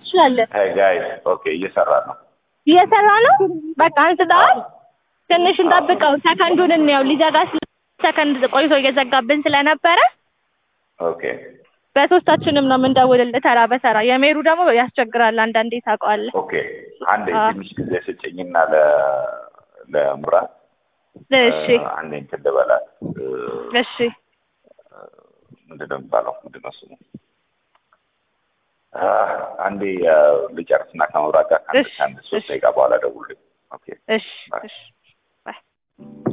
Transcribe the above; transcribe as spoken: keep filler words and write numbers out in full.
ትችላለህ። Hey guys, okay, እየሰራ ነው እየሰራ ነው። በቃ አንስተዋል። ትንሽ እንጠብቀው፣ ሰከንዱን እንየው። ሊዘጋ ሰከንድ ቆይቶ እየዘጋብን ስለነበረ ኦኬ በሶስታችንም ነው የምንደውልልህ ተራ በተራ። የሜሩ ደግሞ ያስቸግራል አንዳንዴ ታውቀዋለህ። ኦኬ አንዴ ትንሽ ጊዜ ስጭኝና ለ ለሙራት እሺ አንዴ እንትን ልበላት። እሺ ምንድን ነው የሚባለው? ምንድን ነው ስሙ? አንዴ ልጨርስና ከመብራት ጋር ከአንድ ሶስት ደቂቃ በኋላ ደውልልኝ። ኦኬ እሺ እሺ ባይ